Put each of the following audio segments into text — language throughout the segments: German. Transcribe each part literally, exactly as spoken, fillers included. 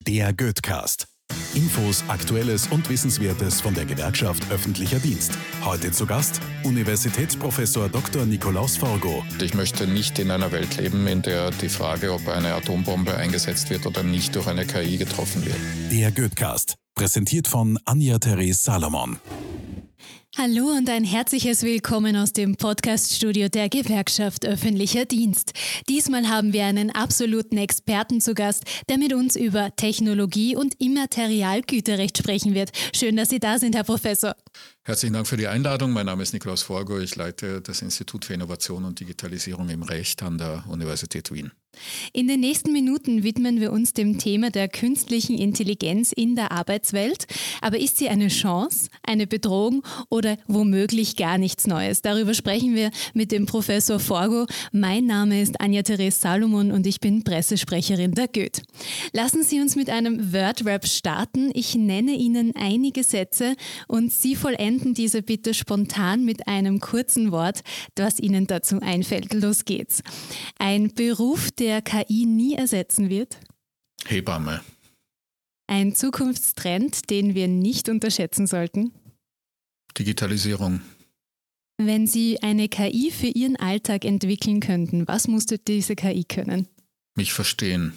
Der Goethcast. Infos, Aktuelles und Wissenswertes von der Gewerkschaft Öffentlicher Dienst. Heute zu Gast Universitätsprofessor Doktor Nikolaus Forgo. Ich möchte nicht in einer Welt leben, in der die Frage, ob eine Atombombe eingesetzt wird oder nicht, durch eine K I getroffen wird. Der Goethcast. Präsentiert von Anja-Therese Salomon. Hallo und ein herzliches Willkommen aus dem Podcaststudio der Gewerkschaft Öffentlicher Dienst. Diesmal haben wir einen absoluten Experten zu Gast, der mit uns über Technologie und Immaterialgüterrecht sprechen wird. Schön, dass Sie da sind, Herr Professor. Herzlichen Dank für die Einladung. Mein Name ist Nikolaus Forgo. Ich leite das Institut für Innovation und Digitalisierung im Recht an der Universität Wien. In den nächsten Minuten widmen wir uns dem Thema der künstlichen Intelligenz in der Arbeitswelt. Aber ist sie eine Chance, eine Bedrohung oder womöglich gar nichts Neues? Darüber sprechen wir mit dem Professor Forgo. Mein Name ist Anja-Therese Salomon und ich bin Pressesprecherin der Goeth. Lassen Sie uns mit einem Word-Rap starten. Ich nenne Ihnen einige Sätze und Sie vollenden diese bitte spontan mit einem kurzen Wort, was Ihnen dazu einfällt. Los geht's. Ein Beruf, der K I nie ersetzen wird? Hebamme. Ein Zukunftstrend, den wir nicht unterschätzen sollten? Digitalisierung. Wenn Sie eine K I für Ihren Alltag entwickeln könnten, was musste diese K I können? Mich verstehen.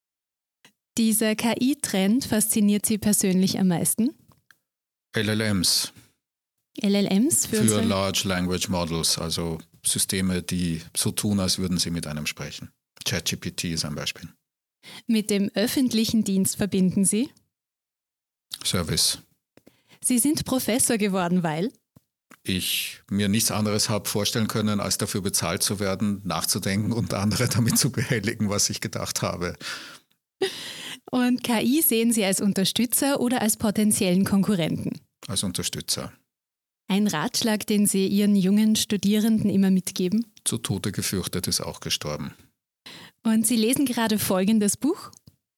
Dieser K I-Trend fasziniert Sie persönlich am meisten? L L Ms. L L Ms für, für Large Language Models, also Systeme, die so tun, als würden sie mit einem sprechen. ChatGPT ist ein Beispiel. Mit dem öffentlichen Dienst verbinden Sie? Service. Sie sind Professor geworden, weil? Ich mir nichts anderes habe vorstellen können, als dafür bezahlt zu werden, nachzudenken und andere damit zu behelligen, was ich gedacht habe. Und K I sehen Sie als Unterstützer oder als potenziellen Konkurrenten? Als Unterstützer. Ein Ratschlag, den Sie Ihren jungen Studierenden immer mitgeben? Zu Tode gefürchtet ist auch gestorben. Und Sie lesen gerade folgendes Buch?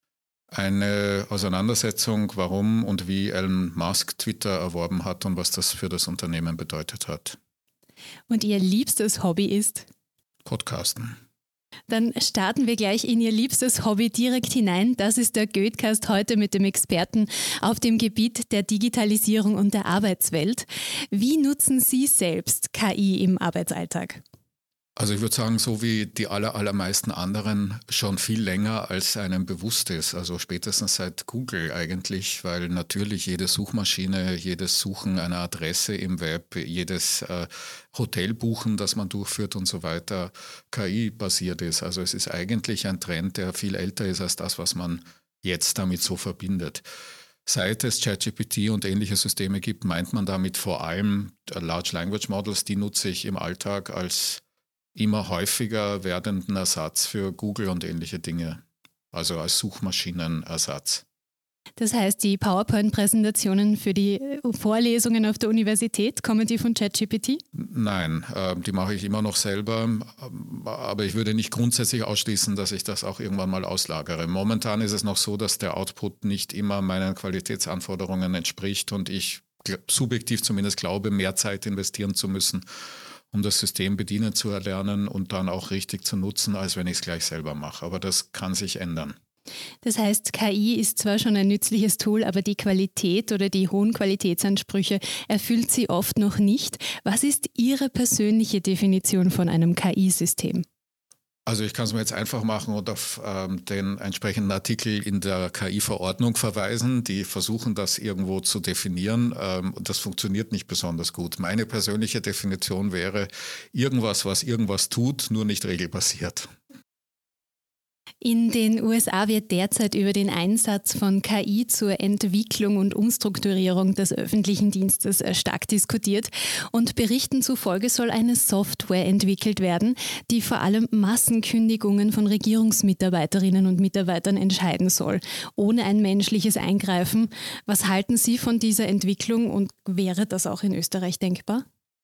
Eine Auseinandersetzung, warum und wie Elon Musk Twitter erworben hat und was das für das Unternehmen bedeutet hat. Und Ihr liebstes Hobby ist? Podcasten. Dann starten wir gleich in Ihr liebstes Hobby direkt hinein. Das ist der Goethcast heute mit dem Experten auf dem Gebiet der Digitalisierung und der Arbeitswelt. Wie nutzen Sie selbst K I im Arbeitsalltag? Also ich würde sagen, so wie die aller, allermeisten anderen schon viel länger, als einem bewusst ist. Also spätestens seit Google eigentlich, weil natürlich jede Suchmaschine, jedes Suchen einer Adresse im Web, jedes äh, Hotelbuchen, das man durchführt und so weiter, K I-basiert ist. Also es ist eigentlich ein Trend, der viel älter ist als das, was man jetzt damit so verbindet. Seit es ChatGPT und ähnliche Systeme gibt, meint man damit vor allem Large Language Models, die nutze ich im Alltag als immer häufiger werdenden Ersatz für Google und ähnliche Dinge, also als Suchmaschinenersatz. Das heißt, die PowerPoint-Präsentationen für die Vorlesungen auf der Universität, kommen die von ChatGPT? Nein, äh, die mache ich immer noch selber, aber ich würde nicht grundsätzlich ausschließen, dass ich das auch irgendwann mal auslagere. Momentan ist es noch so, dass der Output nicht immer meinen Qualitätsanforderungen entspricht und ich subjektiv zumindest glaube, mehr Zeit investieren zu müssen, um das System bedienen zu erlernen und dann auch richtig zu nutzen, als wenn ich es gleich selber mache. Aber das kann sich ändern. Das heißt, K I ist zwar schon ein nützliches Tool, aber die Qualität oder die hohen Qualitätsansprüche erfüllt sie oft noch nicht. Was ist Ihre persönliche Definition von einem K I-System? Also ich kann es mir jetzt einfach machen und auf ähm, den entsprechenden Artikel in der K I-Verordnung verweisen. Die versuchen das irgendwo zu definieren ähm, und das funktioniert nicht besonders gut. Meine persönliche Definition wäre irgendwas, was irgendwas tut, nur nicht regelbasiert. In den U S A wird derzeit über den Einsatz von K I zur Entwicklung und Umstrukturierung des öffentlichen Dienstes stark diskutiert und Berichten zufolge soll eine Software entwickelt werden, die vor allem Massenkündigungen von Regierungsmitarbeiterinnen und Mitarbeitern entscheiden soll, ohne ein menschliches Eingreifen. Was halten Sie von dieser Entwicklung und wäre das auch in Österreich denkbar?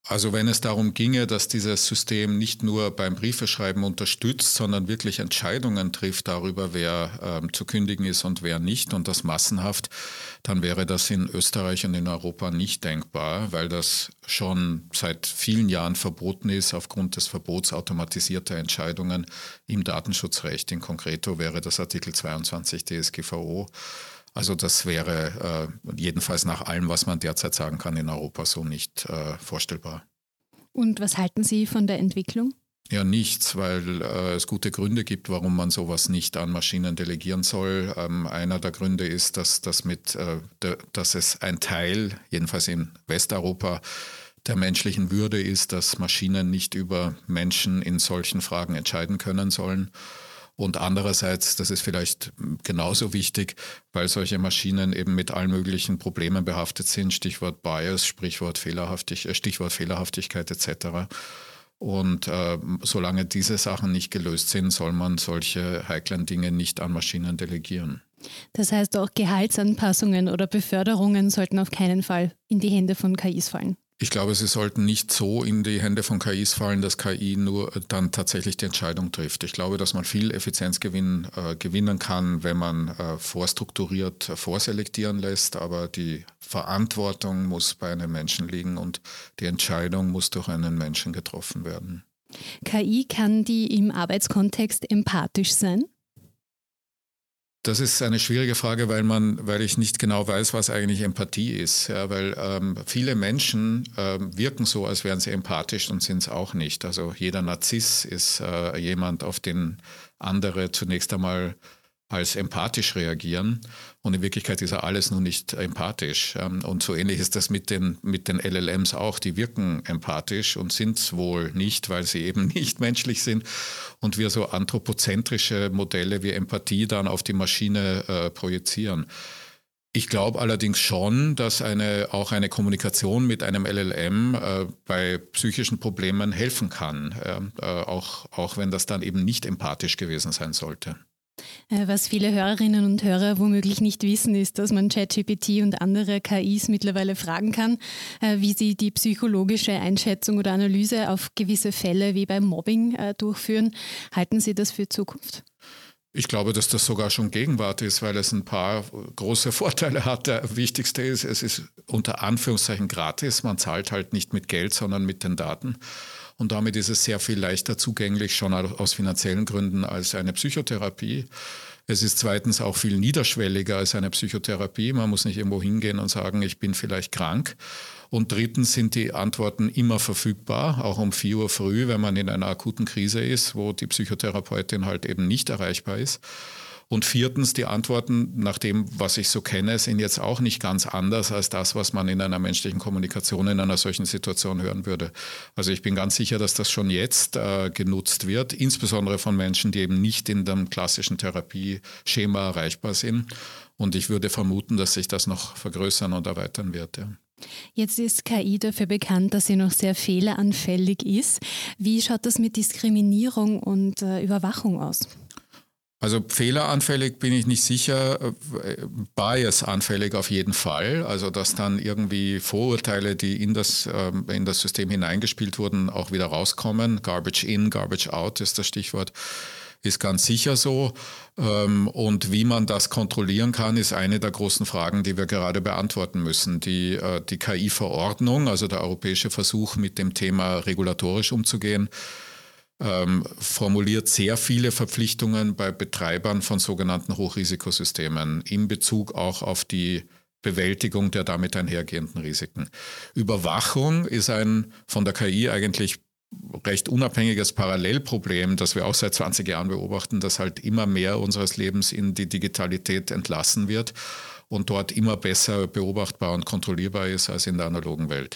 Also wenn es darum ginge, dass dieses System nicht nur beim Briefeschreiben unterstützt, sondern wirklich Entscheidungen trifft darüber, wer ähm, zu kündigen ist und wer nicht und das massenhaft, dann wäre das in Österreich und in Europa nicht denkbar, weil das schon seit vielen Jahren verboten ist aufgrund des Verbots automatisierter Entscheidungen im Datenschutzrecht. In concreto wäre das Artikel zweiundzwanzig D S G V O. Also das wäre äh, jedenfalls nach allem, was man derzeit sagen kann, in Europa so nicht äh, vorstellbar. Und was halten Sie von der Entwicklung? Ja, nichts, weil äh, es gute Gründe gibt, warum man sowas nicht an Maschinen delegieren soll. Ähm, einer der Gründe ist, dass, dass, mit, äh, de, dass es ein Teil, jedenfalls in Westeuropa, der menschlichen Würde ist, dass Maschinen nicht über Menschen in solchen Fragen entscheiden können sollen. Und andererseits, das ist vielleicht genauso wichtig, weil solche Maschinen eben mit allen möglichen Problemen behaftet sind, Stichwort Bias, Sprichwort Fehlerhaftig, Stichwort Fehlerhaftigkeit et cetera. Und äh, solange diese Sachen nicht gelöst sind, soll man solche heiklen Dinge nicht an Maschinen delegieren. Das heißt, auch Gehaltsanpassungen oder Beförderungen sollten auf keinen Fall in die Hände von K Is fallen. Ich glaube, sie sollten nicht so in die Hände von K Is fallen, dass K I nur dann tatsächlich die Entscheidung trifft. Ich glaube, dass man viel Effizienzgewinn äh, gewinnen kann, wenn man äh, vorstrukturiert äh, vorselektieren lässt, aber die Verantwortung muss bei einem Menschen liegen und die Entscheidung muss durch einen Menschen getroffen werden. K I, kann die im Arbeitskontext empathisch sein? Das ist eine schwierige Frage, weil man, weil ich nicht genau weiß, was eigentlich Empathie ist. Ja, weil ähm, viele Menschen ähm, wirken so, als wären sie empathisch und sind es auch nicht. Also jeder Narziss ist äh, jemand, auf den andere zunächst einmal als empathisch reagieren. Und in Wirklichkeit ist er alles nur nicht empathisch. Und so ähnlich ist das mit den, mit den L L Ms auch. Die wirken empathisch und sind es wohl nicht, weil sie eben nicht menschlich sind. Und wir so anthropozentrische Modelle wie Empathie dann auf die Maschine äh, projizieren. Ich glaube allerdings schon, dass eine, auch eine Kommunikation mit einem L L M äh, bei psychischen Problemen helfen kann. Äh, auch, auch wenn das dann eben nicht empathisch gewesen sein sollte. Was viele Hörerinnen und Hörer womöglich nicht wissen, ist, dass man ChatGPT und andere K Is mittlerweile fragen kann, wie sie die psychologische Einschätzung oder Analyse auf gewisse Fälle wie beim Mobbing durchführen. Halten Sie das für Zukunft? Ich glaube, dass das sogar schon Gegenwart ist, weil es ein paar große Vorteile hat. Der wichtigste ist, es ist unter Anführungszeichen gratis. Man zahlt halt nicht mit Geld, sondern mit den Daten. Und damit ist es sehr viel leichter zugänglich, schon aus finanziellen Gründen, als eine Psychotherapie. Es ist zweitens auch viel niederschwelliger als eine Psychotherapie. Man muss nicht irgendwo hingehen und sagen, ich bin vielleicht krank. Und drittens sind die Antworten immer verfügbar, auch um vier Uhr früh, wenn man in einer akuten Krise ist, wo die Psychotherapeutin halt eben nicht erreichbar ist. Und viertens, die Antworten, nach dem, was ich so kenne, sind jetzt auch nicht ganz anders als das, was man in einer menschlichen Kommunikation in einer solchen Situation hören würde. Also ich bin ganz sicher, dass das schon jetzt äh, genutzt wird, insbesondere von Menschen, die eben nicht in dem klassischen Therapieschema erreichbar sind. Und ich würde vermuten, dass sich das noch vergrößern und erweitern wird. Ja. Jetzt ist K I dafür bekannt, dass sie noch sehr fehleranfällig ist. Wie schaut das mit Diskriminierung und äh, Überwachung aus? Also fehleranfällig bin ich nicht sicher, biasanfällig auf jeden Fall. Also dass dann irgendwie Vorurteile, die in das, ähm, in das System hineingespielt wurden, auch wieder rauskommen. Garbage in, garbage out ist das Stichwort. Ist ganz sicher so. Und wie man das kontrollieren kann, ist eine der großen Fragen, die wir gerade beantworten müssen. Die, die K I-Verordnung, also der europäische Versuch, mit dem Thema regulatorisch umzugehen, ähm, formuliert sehr viele Verpflichtungen bei Betreibern von sogenannten Hochrisikosystemen in Bezug auch auf die Bewältigung der damit einhergehenden Risiken. Überwachung ist ein von der K I eigentlich recht unabhängiges Parallelproblem, das wir auch seit zwanzig Jahren beobachten, dass halt immer mehr unseres Lebens in die Digitalität entlassen wird und dort immer besser beobachtbar und kontrollierbar ist als in der analogen Welt.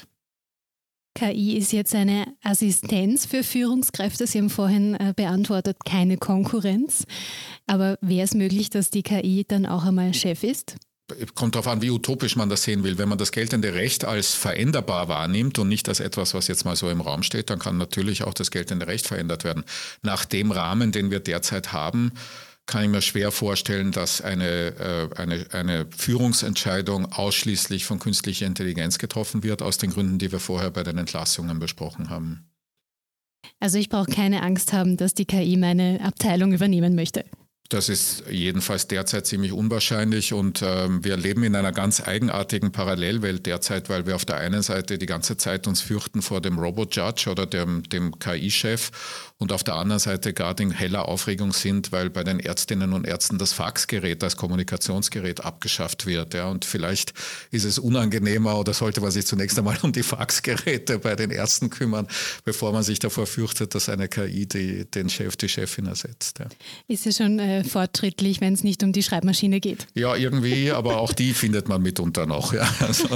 K I ist jetzt eine Assistenz für Führungskräfte. Sie haben vorhin äh, beantwortet, keine Konkurrenz. Aber wäre es möglich, dass die K I dann auch einmal Chef ist? Kommt darauf an, wie utopisch man das sehen will. Wenn man das geltende Recht als veränderbar wahrnimmt und nicht als etwas, was jetzt mal so im Raum steht, dann kann natürlich auch das geltende Recht verändert werden. Nach dem Rahmen, den wir derzeit haben, kann ich mir schwer vorstellen, dass eine, eine, eine Führungsentscheidung ausschließlich von künstlicher Intelligenz getroffen wird, aus den Gründen, die wir vorher bei den Entlassungen besprochen haben. Also ich brauche keine Angst haben, dass die K I meine Abteilung übernehmen möchte. Das ist jedenfalls derzeit ziemlich unwahrscheinlich und ähm, wir leben in einer ganz eigenartigen Parallelwelt derzeit, weil wir auf der einen Seite die ganze Zeit uns fürchten vor dem Robo-Judge oder dem, dem K I-Chef und auf der anderen Seite gerade in heller Aufregung sind, weil bei den Ärztinnen und Ärzten das Faxgerät als Kommunikationsgerät abgeschafft wird. Ja. Und vielleicht ist es unangenehmer oder sollte man sich zunächst einmal um die Faxgeräte bei den Ärzten kümmern, bevor man sich davor fürchtet, dass eine K I die, den Chef, die Chefin ersetzt. Ja. Ist ja schon äh, fortschrittlich, wenn es nicht um die Schreibmaschine geht. Ja, irgendwie, aber auch die findet man mitunter noch. Ja. Also.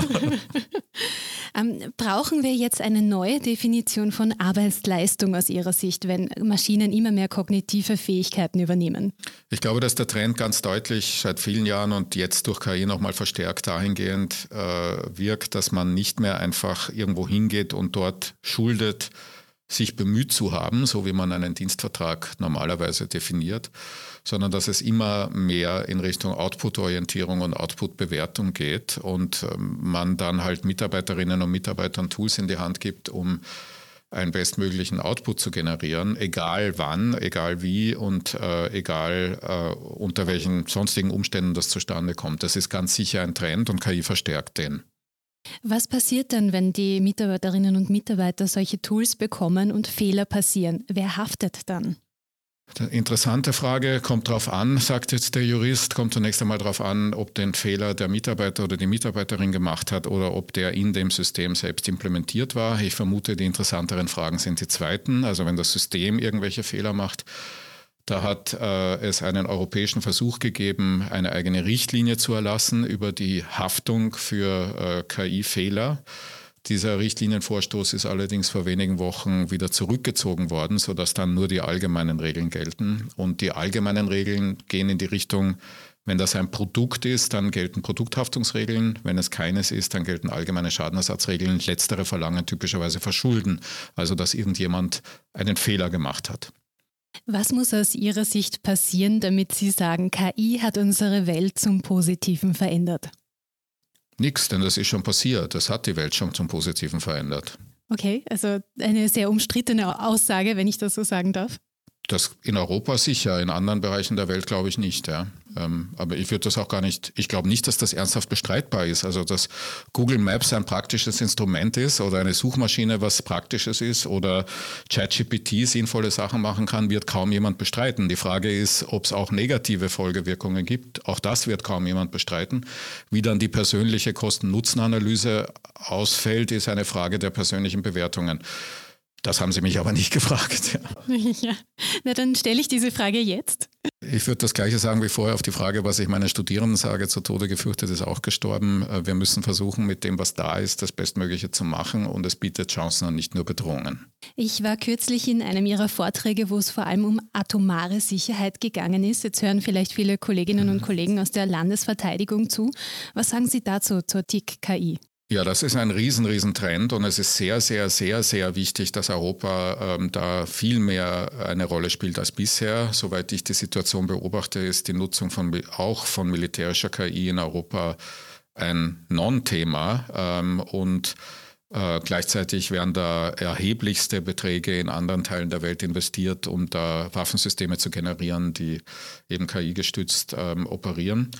Ähm, brauchen wir jetzt eine neue Definition von Arbeitsleistung aus Ihrer Sicht, wenn Maschinen immer mehr kognitive Fähigkeiten übernehmen? Ich glaube, dass der Trend ganz deutlich seit vielen Jahren und jetzt durch K I nochmal verstärkt dahingehend äh, wirkt, dass man nicht mehr einfach irgendwo hingeht und dort schuldet, sich bemüht zu haben, so wie man einen Dienstvertrag normalerweise definiert, sondern dass es immer mehr in Richtung Output-Orientierung und Output-Bewertung geht und ähm, man dann halt Mitarbeiterinnen und Mitarbeitern Tools in die Hand gibt, um einen bestmöglichen Output zu generieren, egal wann, egal wie und äh, egal äh, unter welchen sonstigen Umständen das zustande kommt. Das ist ganz sicher ein Trend und K I verstärkt den. Was passiert dann, wenn die Mitarbeiterinnen und Mitarbeiter solche Tools bekommen und Fehler passieren? Wer haftet dann? Interessante Frage, kommt drauf an, sagt jetzt der Jurist, kommt zunächst einmal darauf an, ob den Fehler der Mitarbeiter oder die Mitarbeiterin gemacht hat oder ob der in dem System selbst implementiert war. Ich vermute, die interessanteren Fragen sind die zweiten, also wenn das System irgendwelche Fehler macht. Da hat äh, es einen europäischen Versuch gegeben, eine eigene Richtlinie zu erlassen über die Haftung für äh, K I-Fehler. Dieser Richtlinienvorstoß ist allerdings vor wenigen Wochen wieder zurückgezogen worden, sodass dann nur die allgemeinen Regeln gelten. Und die allgemeinen Regeln gehen in die Richtung, wenn das ein Produkt ist, dann gelten Produkthaftungsregeln. Wenn es keines ist, dann gelten allgemeine Schadenersatzregeln. Letztere verlangen typischerweise Verschulden, also dass irgendjemand einen Fehler gemacht hat. Was muss aus Ihrer Sicht passieren, damit Sie sagen, K I hat unsere Welt zum Positiven verändert? Nix, denn das ist schon passiert. Das hat die Welt schon zum Positiven verändert. Okay, also eine sehr umstrittene Aussage, wenn ich das so sagen darf. Das in Europa sicher, in anderen Bereichen der Welt glaube ich nicht. Ja. Ähm, aber ich würde das auch gar nicht, ich glaube nicht, dass das ernsthaft bestreitbar ist. Also dass Google Maps ein praktisches Instrument ist oder eine Suchmaschine was Praktisches ist oder ChatGPT sinnvolle Sachen machen kann, wird kaum jemand bestreiten. Die Frage ist, ob es auch negative Folgewirkungen gibt. Auch das wird kaum jemand bestreiten. Wie dann die persönliche Kosten-Nutzen-Analyse ausfällt, ist eine Frage der persönlichen Bewertungen. Das haben Sie mich aber nicht gefragt. Ja, ja. Na dann stelle ich diese Frage jetzt. Ich würde das Gleiche sagen wie vorher auf die Frage, was ich meinen Studierenden sage, zu Tode gefürchtet ist auch gestorben. Wir müssen versuchen, mit dem, was da ist, das Bestmögliche zu machen und es bietet Chancen und nicht nur Bedrohungen. Ich war kürzlich in einem Ihrer Vorträge, wo es vor allem um atomare Sicherheit gegangen ist. Jetzt hören vielleicht viele Kolleginnen und Kollegen aus der Landesverteidigung zu. Was sagen Sie dazu, zur T I C K I? Ja, das ist ein riesen, riesen Trend und es ist sehr, sehr, sehr, sehr wichtig, dass Europa ähm, da viel mehr eine Rolle spielt als bisher. Soweit ich die Situation beobachte, ist die Nutzung von auch von militärischer K I in Europa ein Non-Thema ähm, und äh, gleichzeitig werden da erheblichste Beträge in anderen Teilen der Welt investiert, um da Waffensysteme zu generieren, die eben K I-gestützt ähm, operieren.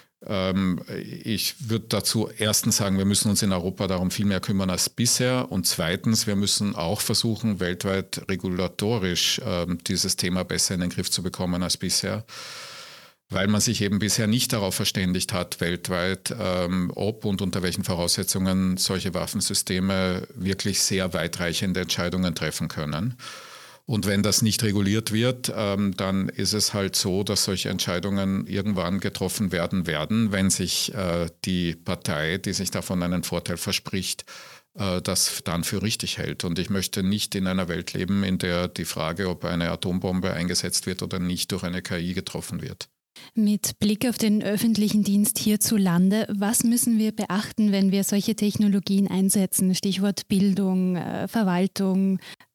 Ich würde dazu erstens sagen, wir müssen uns in Europa darum viel mehr kümmern als bisher und zweitens, wir müssen auch versuchen, weltweit regulatorisch äh, dieses Thema besser in den Griff zu bekommen als bisher, weil man sich eben bisher nicht darauf verständigt hat, weltweit, ähm, ob und unter welchen Voraussetzungen solche Waffensysteme wirklich sehr weitreichende Entscheidungen treffen können. Und wenn das nicht reguliert wird, ähm, dann ist es halt so, dass solche Entscheidungen irgendwann getroffen werden werden, wenn sich äh, die Partei, die sich davon einen Vorteil verspricht, äh, das dann für richtig hält. Und ich möchte nicht in einer Welt leben, in der die Frage, ob eine Atombombe eingesetzt wird oder nicht, durch eine K I getroffen wird. Mit Blick auf den öffentlichen Dienst hierzulande, was müssen wir beachten, wenn wir solche Technologien einsetzen? Stichwort Bildung, äh, Verwaltung,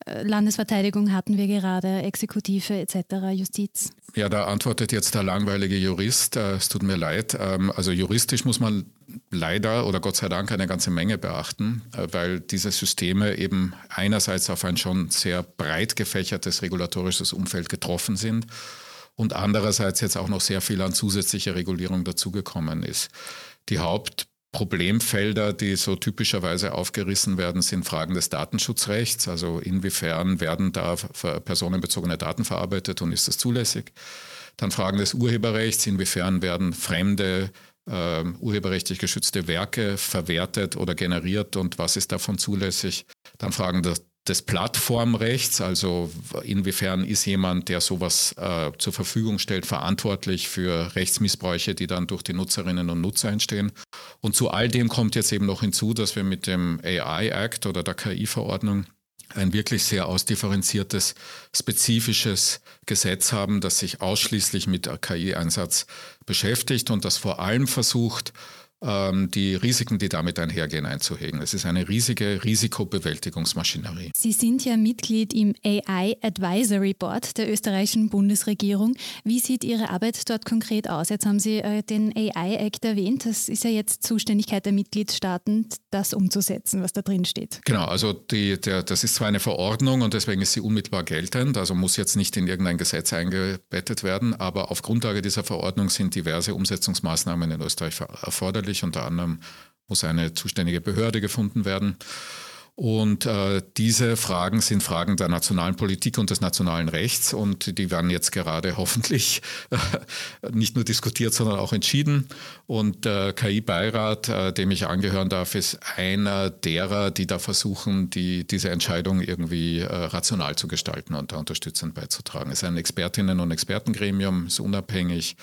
Landesverteidigung hatten wir gerade, Exekutive et cetera, Justiz. Ja, da antwortet jetzt der langweilige Jurist. Es tut mir leid. Also juristisch muss man leider oder Gott sei Dank eine ganze Menge beachten, weil diese Systeme eben einerseits auf ein schon sehr breit gefächertes regulatorisches Umfeld getroffen sind und andererseits jetzt auch noch sehr viel an zusätzlicher Regulierung dazugekommen ist. Die Hauptproblemfelder, die so typischerweise aufgerissen werden, sind Fragen des Datenschutzrechts, also inwiefern werden da personenbezogene Daten verarbeitet und ist das zulässig? Dann Fragen des Urheberrechts, inwiefern werden fremde Uh, urheberrechtlich geschützte Werke verwertet oder generiert und was ist davon zulässig. Dann Fragen des, des Plattformrechts, also inwiefern ist jemand, der sowas uh, zur Verfügung stellt, verantwortlich für Rechtsmissbräuche, die dann durch die Nutzerinnen und Nutzer entstehen. Und zu all dem kommt jetzt eben noch hinzu, dass wir mit dem A I-Act oder der K I-Verordnung ein wirklich sehr ausdifferenziertes, spezifisches Gesetz haben, das sich ausschließlich mit K I-Einsatz beschäftigt und das vor allem versucht, die Risiken, die damit einhergehen, einzuhegen. Es ist eine riesige Risikobewältigungsmaschinerie. Sie sind ja Mitglied im A I Advisory Board der österreichischen Bundesregierung. Wie sieht Ihre Arbeit dort konkret aus? Jetzt haben Sie äh, den A I-Act erwähnt. Das ist ja jetzt Zuständigkeit der Mitgliedstaaten, das umzusetzen, was da drin steht. Genau, also die, der, das ist zwar eine Verordnung und deswegen ist sie unmittelbar geltend, also muss jetzt nicht in irgendein Gesetz eingebettet werden, aber auf Grundlage dieser Verordnung sind diverse Umsetzungsmaßnahmen in Österreich erforderlich. Unter anderem muss eine zuständige Behörde gefunden werden. Und äh, diese Fragen sind Fragen der nationalen Politik und des nationalen Rechts und die werden jetzt gerade hoffentlich äh, nicht nur diskutiert, sondern auch entschieden. Und der K I-Beirat, äh, dem ich angehören darf, ist einer derer, die da versuchen, die, diese Entscheidung irgendwie äh, rational zu gestalten und da unterstützend beizutragen. Es ist ein Expertinnen- und Expertengremium, ist unabhängig,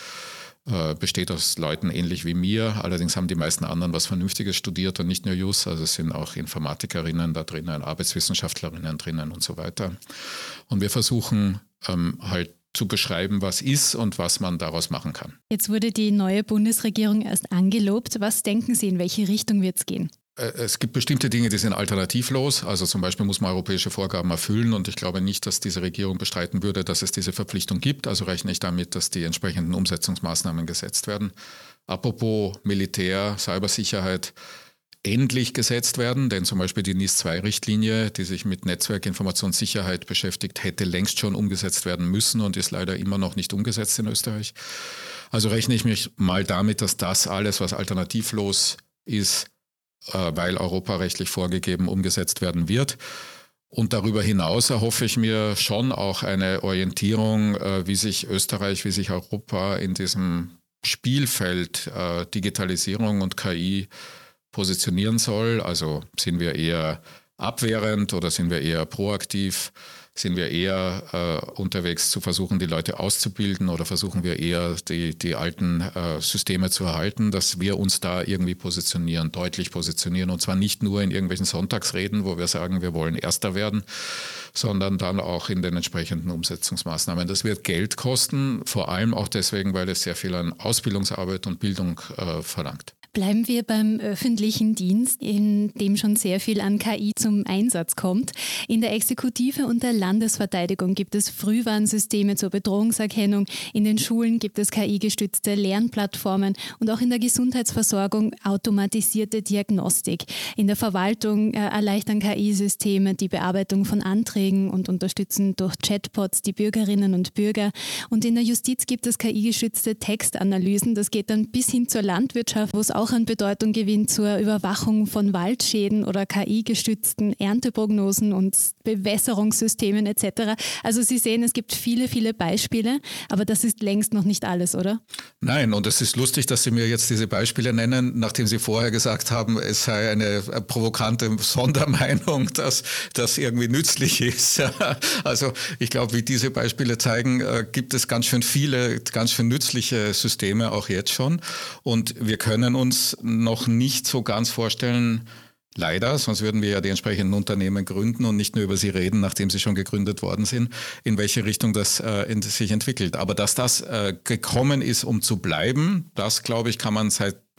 besteht aus Leuten ähnlich wie mir. Allerdings haben die meisten anderen was Vernünftiges studiert und nicht nur Jus. Also es sind auch Informatikerinnen da drinnen, Arbeitswissenschaftlerinnen drinnen und so weiter. Und wir versuchen ähm, halt zu beschreiben, was ist und was man daraus machen kann. Jetzt wurde die neue Bundesregierung erst angelobt. Was denken Sie, in welche Richtung wird es gehen? Es gibt bestimmte Dinge, die sind alternativlos. Also zum Beispiel muss man europäische Vorgaben erfüllen und ich glaube nicht, dass diese Regierung bestreiten würde, dass es diese Verpflichtung gibt. Also rechne ich damit, dass die entsprechenden Umsetzungsmaßnahmen gesetzt werden. Apropos Militär, Cybersicherheit, endlich gesetzt werden, denn zum Beispiel die N I S zwei Richtlinie, die sich mit Netzwerkinformationssicherheit beschäftigt, hätte längst schon umgesetzt werden müssen und ist leider immer noch nicht umgesetzt in Österreich. Also rechne ich mich mal damit, dass das alles, was alternativlos ist, weil europarechtlich vorgegeben umgesetzt werden wird. Und darüber hinaus erhoffe ich mir schon auch eine Orientierung, wie sich Österreich, wie sich Europa in diesem Spielfeld Digitalisierung und K I positionieren soll. Also sind wir eher abwehrend oder sind wir eher proaktiv? Sind wir eher äh, unterwegs zu versuchen, die Leute auszubilden oder versuchen wir eher die, die alten äh, Systeme zu erhalten, dass wir uns da irgendwie positionieren, deutlich positionieren und zwar nicht nur in irgendwelchen Sonntagsreden, wo wir sagen, wir wollen Erster werden, sondern dann auch in den entsprechenden Umsetzungsmaßnahmen. Das wird Geld kosten, vor allem auch deswegen, weil es sehr viel an Ausbildungsarbeit und Bildung äh, verlangt. Bleiben wir beim öffentlichen Dienst, in dem schon sehr viel an K I zum Einsatz kommt. In der Exekutive und der Landesverteidigung gibt es Frühwarnsysteme zur Bedrohungserkennung. In den Schulen gibt es K I-gestützte Lernplattformen und auch in der Gesundheitsversorgung automatisierte Diagnostik. In der Verwaltung äh, erleichtern K I-Systeme die Bearbeitung von Anträgen und unterstützen durch Chatbots die Bürgerinnen und Bürger. Und in der Justiz gibt es K I-gestützte Textanalysen. Das geht dann bis hin zur Landwirtschaft, wo es auch an Bedeutung gewinnt zur Überwachung von Waldschäden oder K I-gestützten Ernteprognosen und Bewässerungssystemen et cetera. Also Sie sehen, es gibt viele, viele Beispiele, aber das ist längst noch nicht alles, oder? Nein, und es ist lustig, dass Sie mir jetzt diese Beispiele nennen, nachdem Sie vorher gesagt haben, es sei eine provokante Sondermeinung, dass das irgendwie nützlich ist. Also ich glaube, wie diese Beispiele zeigen, gibt es ganz schön viele, ganz schön nützliche Systeme auch jetzt schon und wir können uns noch nicht so ganz vorstellen, leider, sonst würden wir ja die entsprechenden Unternehmen gründen und nicht nur über sie reden, nachdem sie schon gegründet worden sind, in welche Richtung das äh, in, sich entwickelt. Aber dass das äh, gekommen ist, um zu bleiben, das, glaube ich, kann man seit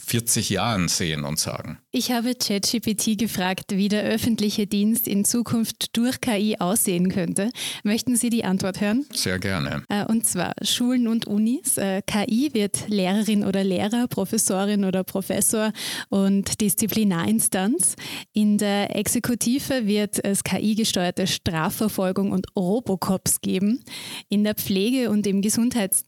vierzig Jahren sehen und sagen. Ich habe ChatGPT gefragt, wie der öffentliche Dienst in Zukunft durch K I aussehen könnte. Möchten Sie die Antwort hören? Sehr gerne. Und zwar Schulen und Unis. K I wird Lehrerin oder Lehrer, Professorin oder Professor und Disziplinarinstanz. In der Exekutive wird es K I-gesteuerte Strafverfolgung und Robocops geben. In der Pflege und im Gesundheitsbereich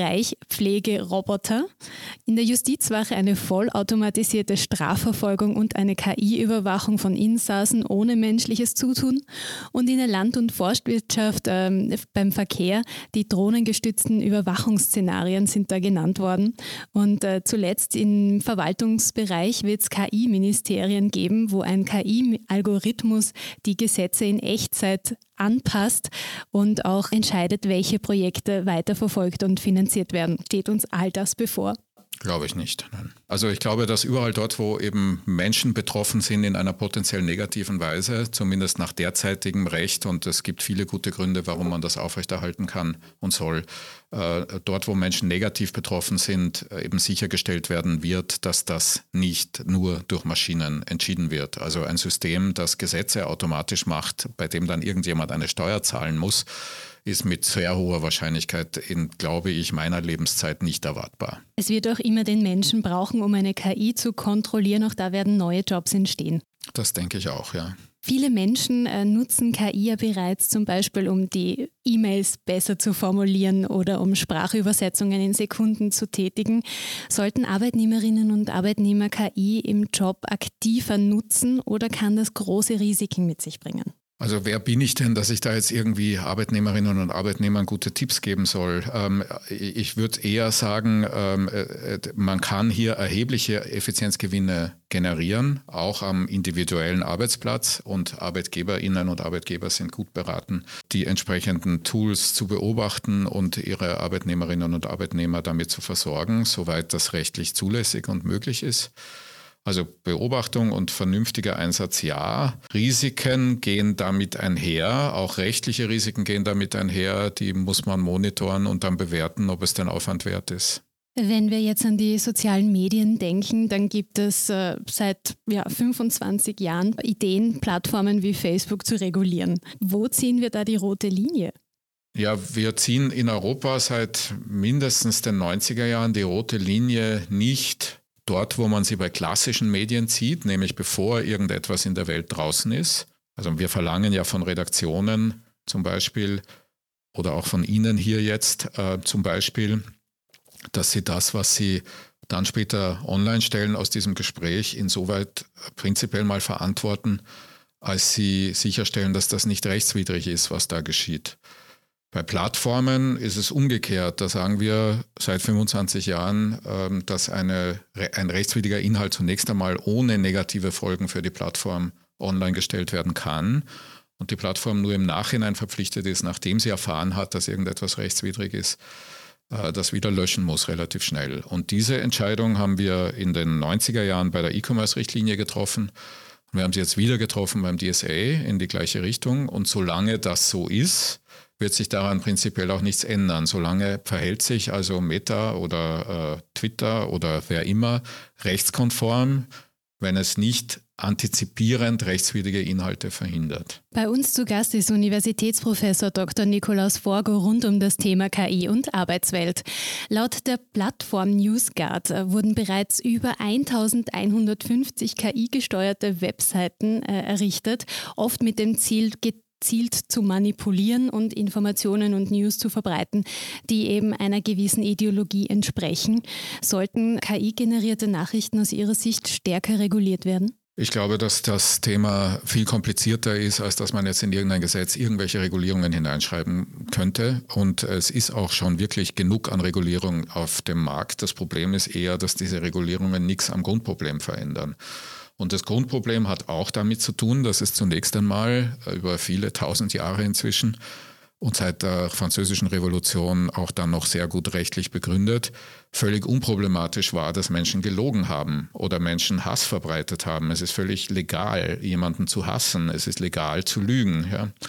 Pflegeroboter, in der Justizwache eine vollautomatisierte Strafverfolgung und eine K I-Überwachung von Insassen ohne menschliches Zutun und in der Land- und Forstwirtschaft ähm, beim Verkehr die drohnengestützten Überwachungsszenarien sind da genannt worden und äh, zuletzt im Verwaltungsbereich wird es K I-Ministerien geben, wo ein K I-Algorithmus die Gesetze in Echtzeit anpasst und auch entscheidet, welche Projekte weiterverfolgt und finanziert werden. Steht uns all das bevor? Glaube ich nicht. Nein. Also ich glaube, dass überall dort, wo eben Menschen betroffen sind in einer potenziell negativen Weise, zumindest nach derzeitigem Recht, und es gibt viele gute Gründe, warum man das aufrechterhalten kann und soll, äh, dort, wo Menschen negativ betroffen sind, eben sichergestellt werden wird, dass das nicht nur durch Maschinen entschieden wird. Also ein System, das Gesetze automatisch macht, bei dem dann irgendjemand eine Steuer zahlen muss, ist mit sehr hoher Wahrscheinlichkeit in, glaube ich, meiner Lebenszeit nicht erwartbar. Es wird auch immer den Menschen brauchen, um eine K I zu kontrollieren. Auch da werden neue Jobs entstehen. Das denke ich auch, ja. Viele Menschen äh, nutzen K I ja bereits zum Beispiel, um die E-Mails besser zu formulieren oder um Sprachübersetzungen in Sekunden zu tätigen. Sollten Arbeitnehmerinnen und Arbeitnehmer K I im Job aktiver nutzen oder kann das große Risiken mit sich bringen? Also wer bin ich denn, dass ich da jetzt irgendwie Arbeitnehmerinnen und Arbeitnehmern gute Tipps geben soll? Ähm, ich würde eher sagen, ähm, äh, man kann hier erhebliche Effizienzgewinne generieren, auch am individuellen Arbeitsplatz, und ArbeitgeberInnen und Arbeitgeber sind gut beraten, die entsprechenden Tools zu beobachten und ihre Arbeitnehmerinnen und Arbeitnehmer damit zu versorgen, soweit das rechtlich zulässig und möglich ist. Also Beobachtung und vernünftiger Einsatz, ja. Risiken gehen damit einher, auch rechtliche Risiken gehen damit einher, die muss man monitoren und dann bewerten, ob es den Aufwand wert ist. Wenn wir jetzt an die sozialen Medien denken, dann gibt es äh, seit ja, fünfundzwanzig Jahren Ideen, Plattformen wie Facebook zu regulieren. Wo ziehen wir da die rote Linie? Ja, wir ziehen in Europa seit mindestens den neunziger Jahren die rote Linie nicht dort, wo man sie bei klassischen Medien zieht, nämlich bevor irgendetwas in der Welt draußen ist. Also wir verlangen ja von Redaktionen zum Beispiel oder auch von Ihnen hier jetzt äh, zum Beispiel, dass sie das, was sie dann später online stellen aus diesem Gespräch, insoweit prinzipiell mal verantworten, als sie sicherstellen, dass das nicht rechtswidrig ist, was da geschieht. Bei Plattformen ist es umgekehrt. Da sagen wir seit fünfundzwanzig Jahren, dass eine, ein rechtswidriger Inhalt zunächst einmal ohne negative Folgen für die Plattform online gestellt werden kann und die Plattform nur im Nachhinein verpflichtet ist, nachdem sie erfahren hat, dass irgendetwas rechtswidrig ist, das wieder löschen muss, relativ schnell. Und diese Entscheidung haben wir in den neunziger Jahren bei der E-Commerce-Richtlinie getroffen. Wir haben sie jetzt wieder getroffen beim D S A in die gleiche Richtung. Und solange das so ist, wird sich daran prinzipiell auch nichts ändern. Solange verhält sich also Meta oder äh, Twitter oder wer immer rechtskonform, wenn es nicht antizipierend rechtswidrige Inhalte verhindert. Bei uns zu Gast ist Universitätsprofessor Doktor Nikolaus Forgo rund um das Thema K I und Arbeitswelt. Laut der Plattform NewsGuard wurden bereits über eintausendeinhundertfünfzig K I-gesteuerte Webseiten äh, errichtet, oft mit dem Ziel, gezielt zu manipulieren und Informationen und News zu verbreiten, die eben einer gewissen Ideologie entsprechen. Sollten K I-generierte Nachrichten aus Ihrer Sicht stärker reguliert werden? Ich glaube, dass das Thema viel komplizierter ist, als dass man jetzt in irgendein Gesetz irgendwelche Regulierungen hineinschreiben könnte. Und es ist auch schon wirklich genug an Regulierung auf dem Markt. Das Problem ist eher, dass diese Regulierungen nichts am Grundproblem verändern. Und das Grundproblem hat auch damit zu tun, dass es zunächst einmal über viele tausend Jahre inzwischen und seit der Französischen Revolution auch dann noch sehr gut rechtlich begründet, völlig unproblematisch war, dass Menschen gelogen haben oder Menschen Hass verbreitet haben. Es ist völlig legal, jemanden zu hassen. Es ist legal zu lügen. Ja.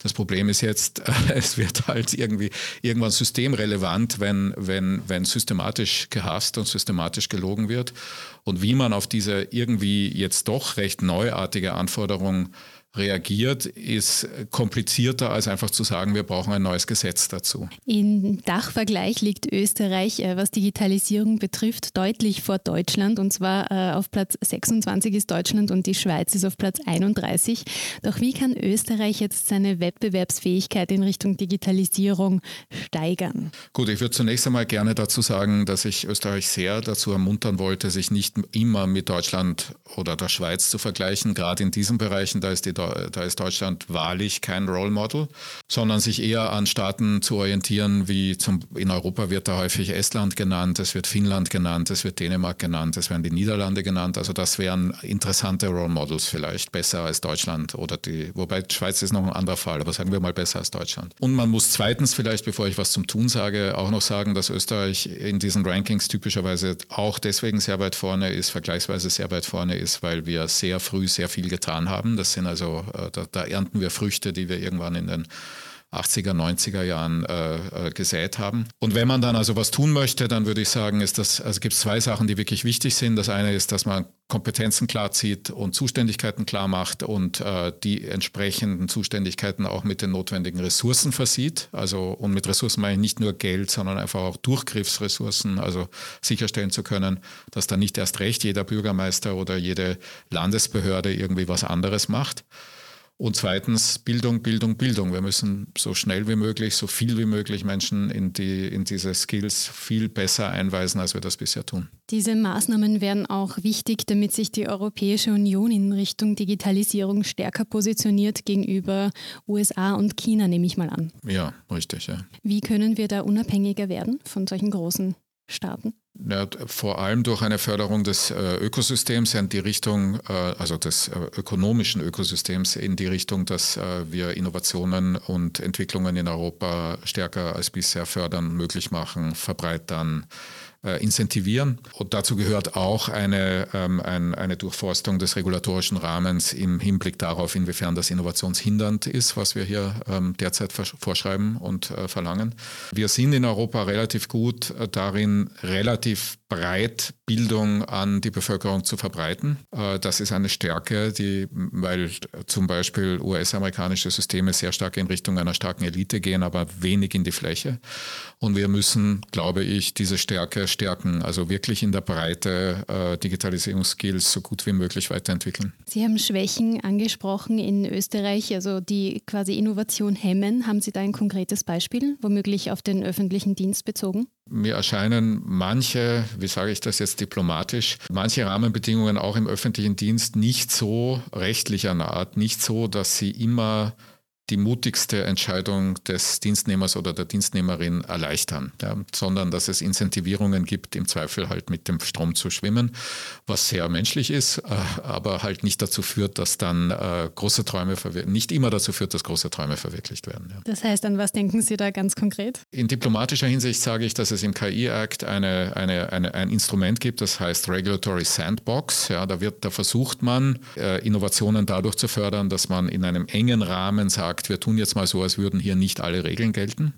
Das Problem ist jetzt, es wird halt irgendwie irgendwann systemrelevant, wenn, wenn, wenn systematisch gehasst und systematisch gelogen wird. Und wie man auf diese irgendwie jetzt doch recht neuartige Anforderung reagiert, ist komplizierter als einfach zu sagen, wir brauchen ein neues Gesetz dazu. Im Dachvergleich liegt Österreich, was Digitalisierung betrifft, deutlich vor Deutschland. Und zwar auf Platz sechsundzwanzig ist Deutschland und die Schweiz ist auf Platz einunddreißig. Doch wie kann Österreich jetzt seine Wettbewerbsfähigkeit in Richtung Digitalisierung steigern? Gut, ich würde zunächst einmal gerne dazu sagen, dass ich Österreich sehr dazu ermuntern wollte, sich nicht immer mit Deutschland oder der Schweiz zu vergleichen. Gerade in diesen Bereichen, da ist die Da ist Deutschland wahrlich kein Role Model, sondern sich eher an Staaten zu orientieren, wie zum, in Europa wird da häufig Estland genannt, es wird Finnland genannt, es wird Dänemark genannt, es werden die Niederlande genannt. Also das wären interessante Role Models vielleicht, besser als Deutschland oder die, wobei die Schweiz ist noch ein anderer Fall, aber sagen wir mal besser als Deutschland. Und man muss zweitens vielleicht, bevor ich was zum Tun sage, auch noch sagen, dass Österreich in diesen Rankings typischerweise auch deswegen sehr weit vorne ist, vergleichsweise sehr weit vorne ist, weil wir sehr früh sehr viel getan haben. Das sind also Da, da ernten wir Früchte, die wir irgendwann in den achtziger, neunziger Jahren äh, gesät haben. Und wenn man dann also was tun möchte, dann würde ich sagen, ist das, also gibt es zwei Sachen, die wirklich wichtig sind. Das eine ist, dass man Kompetenzen klar zieht und Zuständigkeiten klar macht und äh, die entsprechenden Zuständigkeiten auch mit den notwendigen Ressourcen versieht. Also, und mit Ressourcen meine ich nicht nur Geld, sondern einfach auch Durchgriffsressourcen, also sicherstellen zu können, dass dann nicht erst recht jeder Bürgermeister oder jede Landesbehörde irgendwie was anderes macht. Und zweitens Bildung, Bildung, Bildung. Wir müssen so schnell wie möglich, so viel wie möglich Menschen in, die, in diese Skills viel besser einweisen, als wir das bisher tun. Diese Maßnahmen wären auch wichtig, damit sich die Europäische Union in Richtung Digitalisierung stärker positioniert gegenüber U S A und China, nehme ich mal an. Ja, richtig. Ja. Wie können wir da unabhängiger werden von solchen großen Staaten? Ja, vor allem durch eine Förderung des äh, Ökosystems in die Richtung, äh, also des äh, ökonomischen Ökosystems in die Richtung, dass äh, wir Innovationen und Entwicklungen in Europa stärker als bisher fördern, möglich machen, verbreitern, äh, incentivieren. Und dazu gehört auch eine, ähm, ein, eine Durchforstung des regulatorischen Rahmens im Hinblick darauf, inwiefern das innovationshindernd ist, was wir hier ähm, derzeit vorschreiben und äh, verlangen. Wir sind in Europa relativ gut äh, darin, relativ breit Bildung an die Bevölkerung zu verbreiten. Äh, das ist eine Stärke, die, weil zum Beispiel U S-amerikanische Systeme sehr stark in Richtung einer starken Elite gehen, aber wenig in die Fläche. Und wir müssen, glaube ich, diese Stärke stärken, also wirklich in der Breite äh, Digitalisierungsskills so gut wie möglich weiterentwickeln. Sie haben Schwächen angesprochen in Österreich, also die quasi Innovation hemmen. Haben Sie da ein konkretes Beispiel, womöglich auf den öffentlichen Dienst bezogen? Mir erscheinen manche, wie sage ich das jetzt diplomatisch, manche Rahmenbedingungen auch im öffentlichen Dienst nicht so rechtlicher Art, nicht so, dass sie immer die mutigste Entscheidung des Dienstnehmers oder der Dienstnehmerin erleichtern, ja, sondern dass es Incentivierungen gibt, im Zweifel halt mit dem Strom zu schwimmen, was sehr menschlich ist, äh, aber halt nicht dazu führt, dass dann äh, große Träume verwir- nicht immer dazu führt, dass große Träume verwirklicht werden. Ja. Das heißt, an was denken Sie da ganz konkret? In diplomatischer Hinsicht sage ich, dass es im K I-Act eine, eine, eine, ein Instrument gibt, das heißt Regulatory Sandbox. Ja, da, wird, da versucht man, äh, Innovationen dadurch zu fördern, dass man in einem engen Rahmen sagt, wir tun jetzt mal so, als würden hier nicht alle Regeln gelten.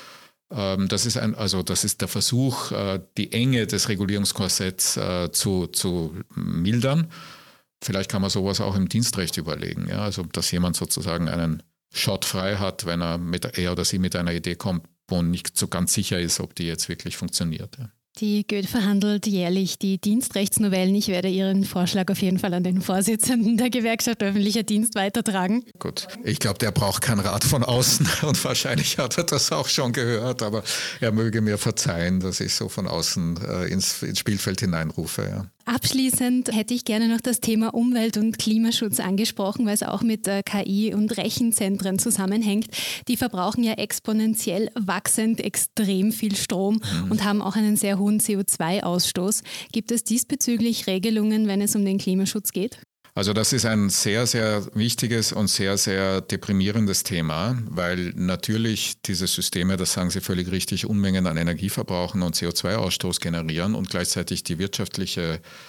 Das ist, ein, also das ist der Versuch, die Enge des Regulierungskorsetts zu, zu mildern. Vielleicht kann man sowas auch im Dienstrecht überlegen. Ja? Also, dass jemand sozusagen einen Shot frei hat, wenn er, mit, er oder sie mit einer Idee kommt, wo nicht so ganz sicher ist, ob die jetzt wirklich funktioniert. Ja. Die Goethe verhandelt jährlich die Dienstrechtsnovellen. Ich werde Ihren Vorschlag auf jeden Fall an den Vorsitzenden der Gewerkschaft Öffentlicher Dienst weitertragen. Gut, ich glaube, der braucht keinen Rat von außen und wahrscheinlich hat er das auch schon gehört, aber er möge mir verzeihen, dass ich so von außen äh, ins, ins Spielfeld hineinrufe. Ja. Abschließend hätte ich gerne noch das Thema Umwelt- und Klimaschutz angesprochen, weil es auch mit K I und Rechenzentren zusammenhängt. Die verbrauchen ja exponentiell wachsend extrem viel Strom mhm. und haben auch einen sehr hohen C O zwei Ausstoß. Gibt es diesbezüglich Regelungen, wenn es um den Klimaschutz geht? Also das ist ein sehr, sehr wichtiges und sehr, sehr deprimierendes Thema, weil natürlich diese Systeme, das sagen Sie völlig richtig, Unmengen an Energie verbrauchen und C O zwei Ausstoß generieren und gleichzeitig die wirtschaftliche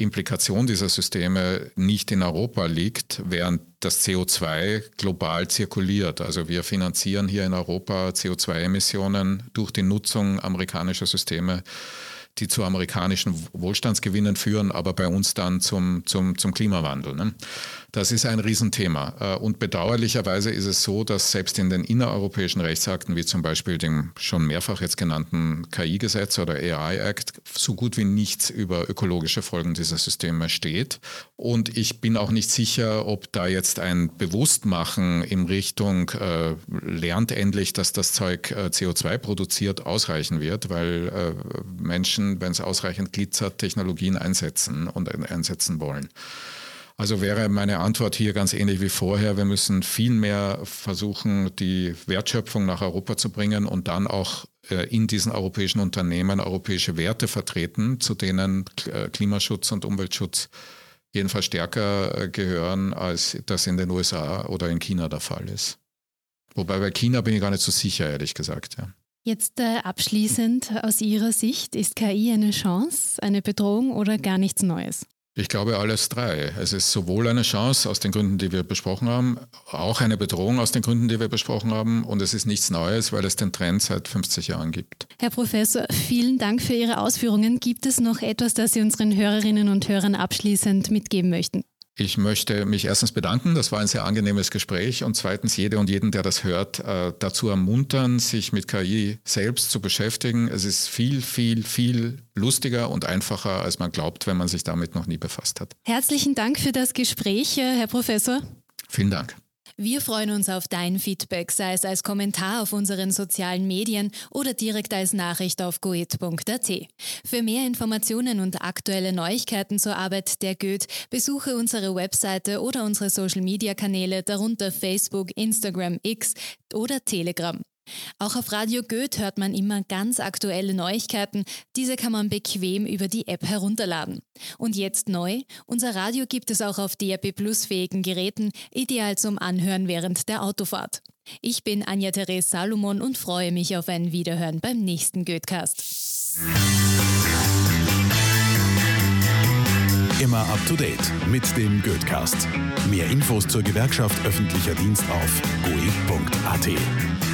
Implikation dieser Systeme nicht in Europa liegt, während das C O zwei global zirkuliert. Also wir finanzieren hier in Europa C O zwei Emissionen durch die Nutzung amerikanischer Systeme, die zu amerikanischen Wohlstandsgewinnen führen, aber bei uns dann zum, zum, zum Klimawandel. Ne? Das ist ein Riesenthema. Und bedauerlicherweise ist es so, dass selbst in den innereuropäischen Rechtsakten, wie zum Beispiel dem schon mehrfach jetzt genannten K I-Gesetz oder A I-Act, so gut wie nichts über ökologische Folgen dieser Systeme steht. Und ich bin auch nicht sicher, ob da jetzt ein Bewusstmachen in Richtung äh, lernt endlich, dass das Zeug äh, C O zwei produziert, ausreichen wird, weil äh, Menschen, wenn es ausreichend glitzert, Technologien einsetzen und einsetzen wollen. Also wäre meine Antwort hier ganz ähnlich wie vorher. Wir müssen viel mehr versuchen, die Wertschöpfung nach Europa zu bringen und dann auch in diesen europäischen Unternehmen europäische Werte vertreten, zu denen Klimaschutz und Umweltschutz jedenfalls stärker gehören, als das in den U S A oder in China der Fall ist. Wobei bei China bin ich gar nicht so sicher, ehrlich gesagt. Ja. Jetzt äh, abschließend aus Ihrer Sicht, ist K I eine Chance, eine Bedrohung oder gar nichts Neues? Ich glaube alles drei. Es ist sowohl eine Chance aus den Gründen, die wir besprochen haben, auch eine Bedrohung aus den Gründen, die wir besprochen haben, und es ist nichts Neues, weil es den Trend seit fünfzig Jahren gibt. Herr Professor, vielen Dank für Ihre Ausführungen. Gibt es noch etwas, das Sie unseren Hörerinnen und Hörern abschließend mitgeben möchten? Ich möchte mich erstens bedanken, das war ein sehr angenehmes Gespräch, und zweitens jede und jeden, der das hört, äh, dazu ermuntern, sich mit K I selbst zu beschäftigen. Es ist viel, viel, viel lustiger und einfacher, als man glaubt, wenn man sich damit noch nie befasst hat. Herzlichen Dank für das Gespräch, Herr Professor. Vielen Dank. Wir freuen uns auf dein Feedback, sei es als Kommentar auf unseren sozialen Medien oder direkt als Nachricht auf goethe punkt a t. Für mehr Informationen und aktuelle Neuigkeiten zur Arbeit der Goethe besuche unsere Webseite oder unsere Social-Media-Kanäle, darunter Facebook, Instagram, X oder Telegram. Auch auf Radio Goethe hört man immer ganz aktuelle Neuigkeiten. Diese kann man bequem über die App herunterladen. Und jetzt neu, unser Radio gibt es auch auf D A B Plus fähigen Geräten, ideal zum Anhören während der Autofahrt. Ich bin Anja-Therese Salomon und freue mich auf ein Wiederhören beim nächsten Goethecast. Immer up to date mit dem Goethecast. Mehr Infos zur Gewerkschaft öffentlicher Dienst auf goethe punkt a t.